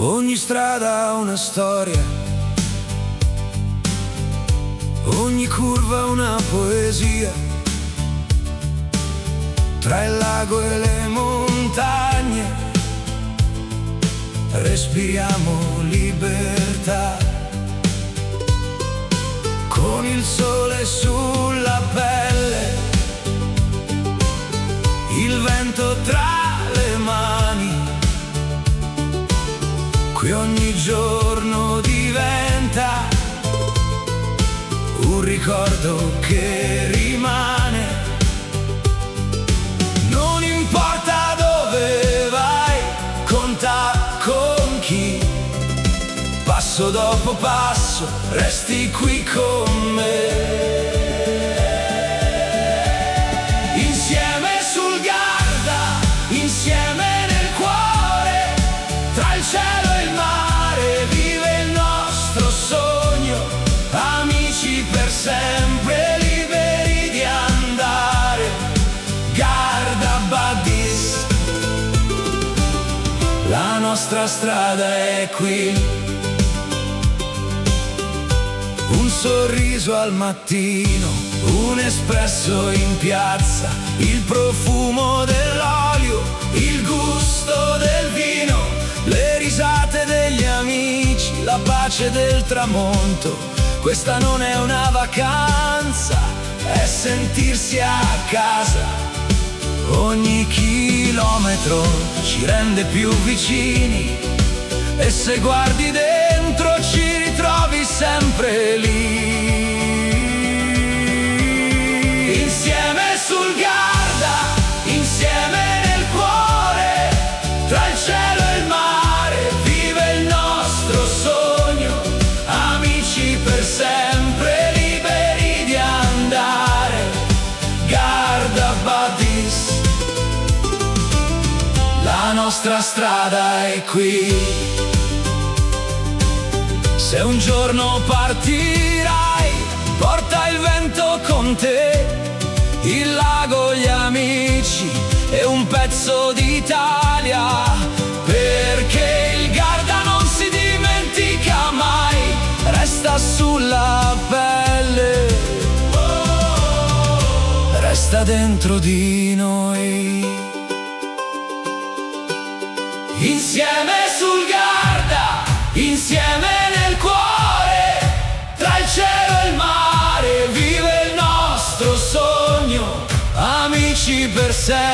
Ogni strada ha una storia, ogni curva una poesia. Tra il lago e le montagne respiriamo libertà. Con il sole sulla pelle, il vento tra le mani, qui ogni giorno diventa un ricordo che rimane. Non importa dove vai, conta con chi, passo dopo passo resti qui con me. Insieme sul Garda, insieme nel cuore, tra il cielo e il mare vive il nostro sogno. Amici per sempre, liberi di andare. Garda Buddies, la nostra strada è qui. Un sorriso al mattino, un espresso in piazza, il profumo dell'olio, il gusto del vino, le risate degli amici, la pace del tramonto. Questa non è una vacanza, è sentirsi a casa. Ogni chilometro ci rende più vicini e se guardi dentro ci ritrovi sempre lì. Insieme sul Garda, insieme nel cuore, tra il cielo e il mare vive il nostro sogno. Amici per sempre, liberi di andare. Garda Buddies, la nostra strada è qui. Se un giorno partirai, porta il vento con te, il lago, gli amici e un pezzo d'Italia, perché il Garda non si dimentica mai, resta sulla pelle, resta dentro di noi. Insieme sul Garda, insieme nel cuore, tra il cielo e il mare vive il nostro sogno. Amici per sempre.